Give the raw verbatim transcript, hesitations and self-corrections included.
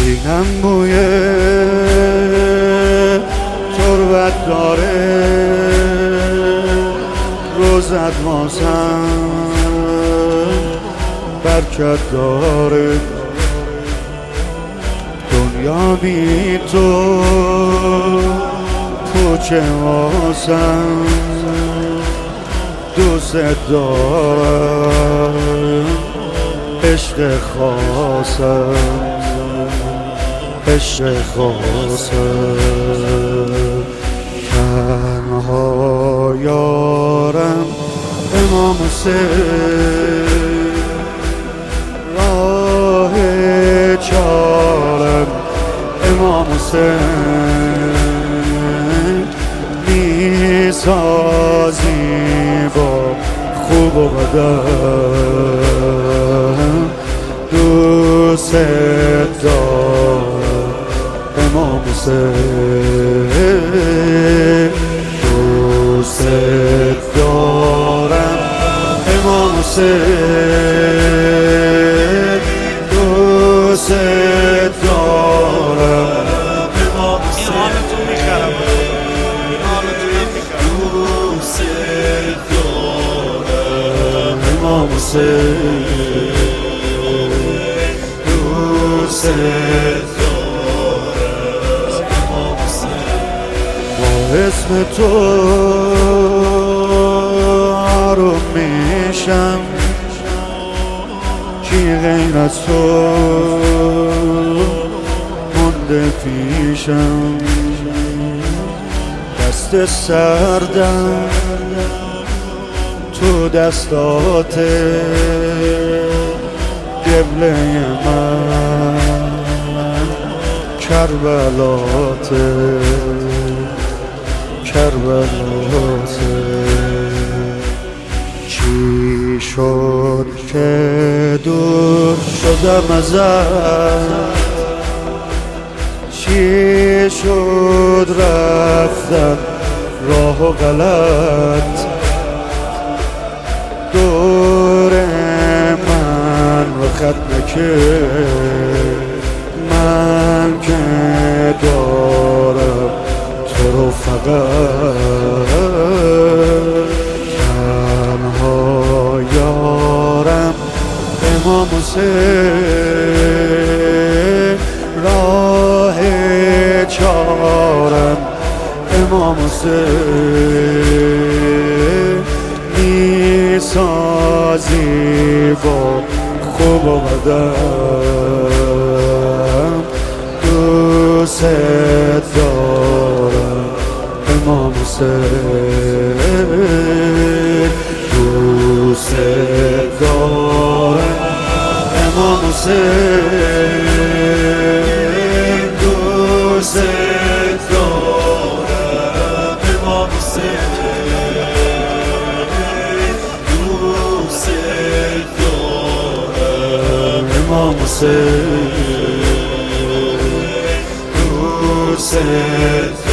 سینم بوی تربت داره، روزت واسم برکت داره. دنیا بی تو پوچه واسم، دوست دارم عشق خاصم، عشق خاصم. تنها یارم امام حسین، راه چارم امام حسین. میسازی با خوب و بدم، دوست دارم امام حسین، دوست دارم امام حسین، دوست دارم امام حسین. دوست دارم امام حسین، دوست دارم امام حسین. با اسم تو آروم میشم، چی غیر از تو مونده پیشم. دست سردم تو دستاته، قبله من کربلاته، کربلاته. چی شد که دور شدم ازت، چی شد رفتم راه و غلط. دور من رو خط نکرد، من که دارم تو رو فقط. تنها یارم امام حسین، راه چارم امام حسین. میسازی با خوب و بدم، دوست دارم امام حسین، دوست دارم امام حسین، دوست دارم امام حسین، دوست دارم امام حسین، دوست